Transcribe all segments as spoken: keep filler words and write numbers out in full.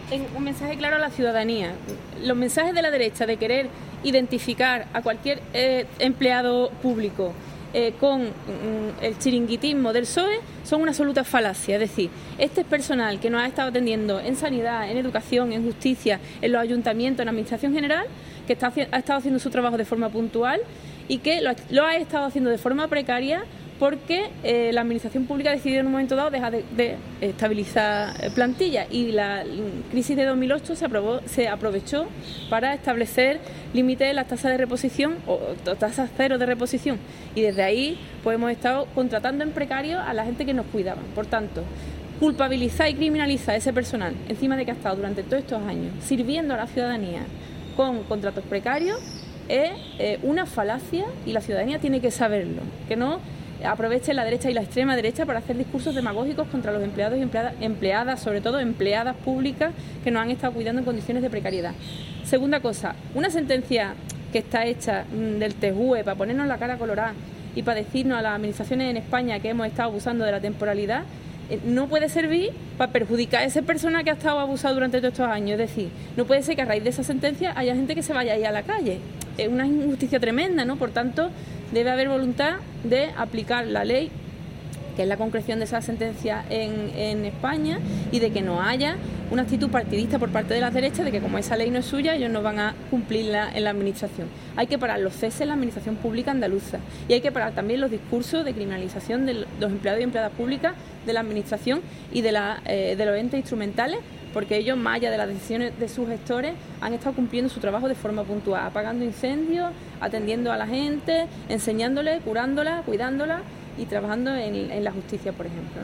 en un mensaje claro a la ciudadanía. Los mensajes de la derecha de querer identificar a cualquier eh, empleado público eh, con mm, el chiringuitismo del P S O E son una absoluta falacia. Es decir, este es personal que nos ha estado atendiendo en sanidad, en educación, en justicia, en los ayuntamientos, en la administración general, que está, ha estado haciendo su trabajo de forma puntual y que lo, lo ha estado haciendo de forma precaria porque eh, la administración pública ha decidido en un momento dado dejar de, de estabilizar plantilla, y la crisis de dos mil ocho se, aprobó, se aprovechó para establecer límites en las tasas de reposición o, o tasas cero de reposición, y desde ahí pues hemos estado contratando en precario a la gente que nos cuidaba. Por tanto, culpabilizar y criminalizar a ese personal encima de que ha estado durante todos estos años sirviendo a la ciudadanía con contratos precarios es eh, una falacia, y la ciudadanía tiene que saberlo, que no aproveche la derecha y la extrema derecha para hacer discursos demagógicos contra los empleados y empleadas, empleadas, sobre todo empleadas públicas que nos han estado cuidando en condiciones de precariedad. Segunda cosa, una sentencia que está hecha del T J U E para ponernos la cara colorada y para decirnos a las administraciones en España que hemos estado abusando de la temporalidad, eh, no puede servir para perjudicar a esa persona que ha estado abusado durante todos estos años. Es decir, no puede ser que a raíz de esa sentencia haya gente que se vaya ahí a la calle. Es una injusticia tremenda, ¿no? Por tanto, debe haber voluntad de aplicar la ley, que es la concreción de esa sentencia en, en España, y de que no haya una actitud partidista por parte de las derechas de que como esa ley no es suya, ellos no van a cumplirla en la administración. Hay que parar los ceses en la administración pública andaluza, y hay que parar también los discursos de criminalización de los empleados y empleadas públicas de la administración y de, la, eh, de los entes instrumentales, porque ellos, más allá de las decisiones de sus gestores, han estado cumpliendo su trabajo de forma puntual, apagando incendios, atendiendo a la gente, enseñándole, curándola, cuidándola y trabajando en, en la justicia, por ejemplo,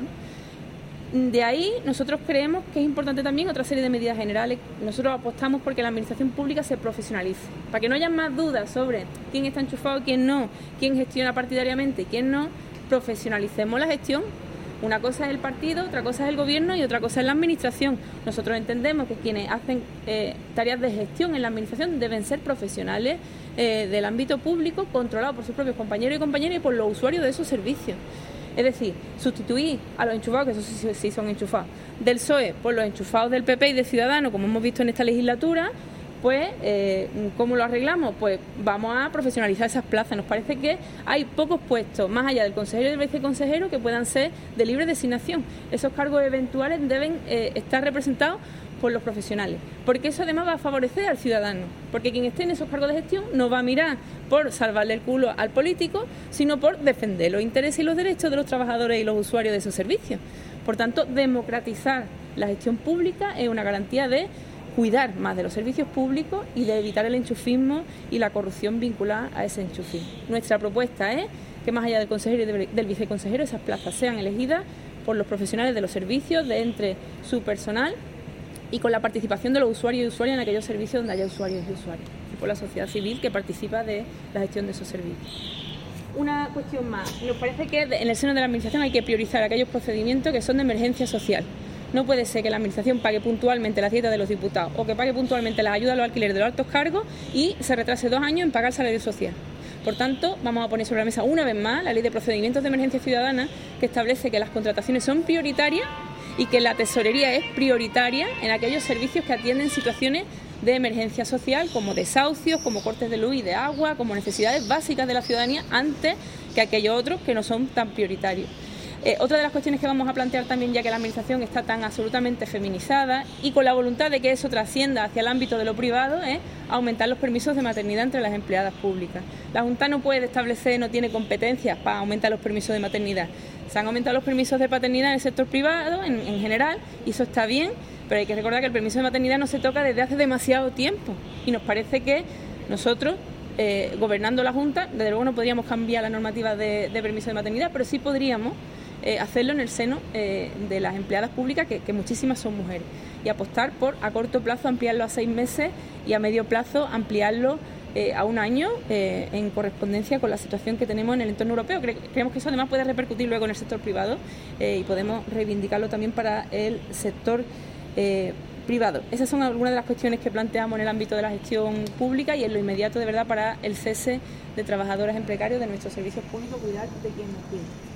¿no? De ahí nosotros creemos que es importante también otra serie de medidas generales. Nosotros apostamos porque la administración pública se profesionalice, para que no haya más dudas sobre quién está enchufado, quién no, quién gestiona partidariamente y quién no. Profesionalicemos la gestión. Una cosa es el partido, otra cosa es el gobierno y otra cosa es la administración. Nosotros entendemos que quienes hacen eh, tareas de gestión en la administración deben ser profesionales eh, del ámbito público, controlados por sus propios compañeros y compañeras y por los usuarios de esos servicios. Es decir, sustituir a los enchufados, que eso sí, sí son enchufados, del P S O E por los enchufados del P P y de Ciudadanos, como hemos visto en esta legislatura. Pues, eh, ¿cómo lo arreglamos? Pues vamos a profesionalizar esas plazas. Nos parece que hay pocos puestos, más allá del consejero y del viceconsejero, que puedan ser de libre designación. Esos cargos eventuales deben eh, estar representados por los profesionales, porque eso además va a favorecer al ciudadano, porque quien esté en esos cargos de gestión no va a mirar por salvarle el culo al político, sino por defender los intereses y los derechos de los trabajadores y los usuarios de esos servicios. Por tanto, democratizar la gestión pública es una garantía de cuidar más de los servicios públicos y de evitar el enchufismo y la corrupción vinculada a ese enchufismo. Nuestra propuesta es que más allá del consejero y del viceconsejero, esas plazas sean elegidas por los profesionales de los servicios, de entre su personal, y con la participación de los usuarios y usuarias en aquellos servicios donde haya usuarios y usuarias, y por la sociedad civil que participa de la gestión de esos servicios. Una cuestión más. Nos parece que en el seno de la administración hay que priorizar aquellos procedimientos que son de emergencia social. No puede ser que la administración pague puntualmente las dietas de los diputados o que pague puntualmente las ayudas a los alquileres de los altos cargos y se retrase dos años en pagar salario social. Por tanto, vamos a poner sobre la mesa una vez más la Ley de Procedimientos de Emergencia Ciudadana, que establece que las contrataciones son prioritarias y que la tesorería es prioritaria en aquellos servicios que atienden situaciones de emergencia social, como desahucios, como cortes de luz y de agua, como necesidades básicas de la ciudadanía, antes que aquellos otros que no son tan prioritarios. Eh, otra de las cuestiones que vamos a plantear también, ya que la administración está tan absolutamente feminizada y con la voluntad de que eso trascienda hacia el ámbito de lo privado, es aumentar los permisos de maternidad entre las empleadas públicas. La Junta no puede establecer, no tiene competencias para aumentar los permisos de maternidad. Se han aumentado los permisos de paternidad en el sector privado en, en general, y eso está bien, pero hay que recordar que el permiso de maternidad no se toca desde hace demasiado tiempo, y nos parece que nosotros, eh, gobernando la Junta, desde luego no podríamos cambiar la normativa de, de permiso de maternidad, pero sí podríamos Eh, hacerlo en el seno eh, de las empleadas públicas, que, que muchísimas son mujeres, y apostar por a corto plazo ampliarlo a seis meses y a medio plazo ampliarlo eh, a un año eh, en correspondencia con la situación que tenemos en el entorno europeo. Cre- creemos que eso además puede repercutir luego en el sector privado eh, y podemos reivindicarlo también para el sector eh, privado. Esas son algunas de las cuestiones que planteamos en el ámbito de la gestión pública y en lo inmediato de verdad para el cese de trabajadoras en precario de nuestros servicios públicos, cuidar de quien nos cuida.